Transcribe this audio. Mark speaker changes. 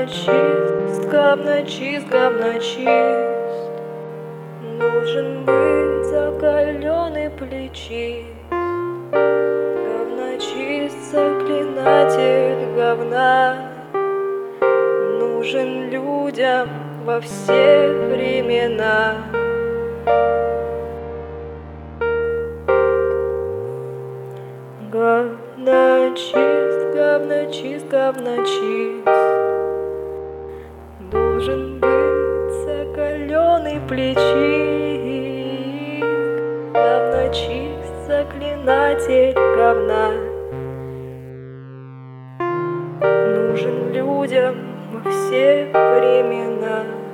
Speaker 1: говночист, говночист. Должен быть закаленный плечист. Говночист, заклинатель говна. Нужен людям во все времена. Говночист, говночист, говночист. Должен быть закаленный плечист. Говночист, заклинатель говна. Нужен людям во все времена.